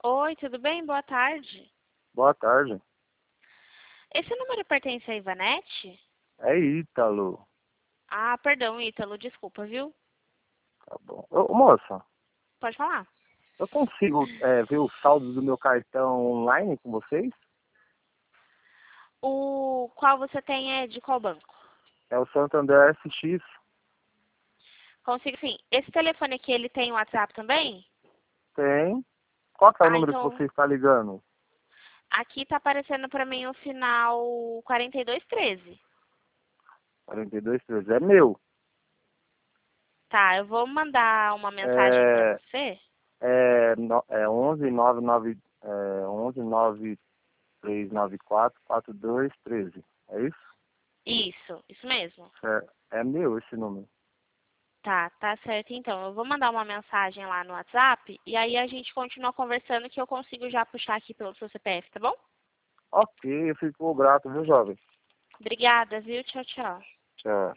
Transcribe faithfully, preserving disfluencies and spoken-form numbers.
Oi, tudo bem? Boa tarde. Boa tarde. Esse número pertence a Ivanete? É Ítalo. Ah, perdão, Ítalo, desculpa, viu? Tá bom. Ô, moça, Pode falar. eu consigo é, ver o saldo do meu cartão online com vocês? O qual você tem é de qual banco? É o Santander S X. Consigo sim. Esse telefone aqui, ele tem WhatsApp também? Tem. Qual que é o Ah, número que então, você está ligando? aqui tá aparecendo pra mim o final quarenta e dois treze. quarenta e dois treze. É meu. Tá, eu vou mandar uma mensagem pra É, você. é, no, é onze nove nove, é, onze nove três nove quatro quatro dois treze. É isso? Isso, isso mesmo. É, é meu esse número. Tá, tá certo então. Eu vou mandar uma mensagem lá no WhatsApp e aí a gente continua conversando que eu consigo já puxar aqui pelo seu C P F, tá bom? Ok, eu fico grato, viu, jovem? Obrigada, viu? Tchau, tchau. Tchau.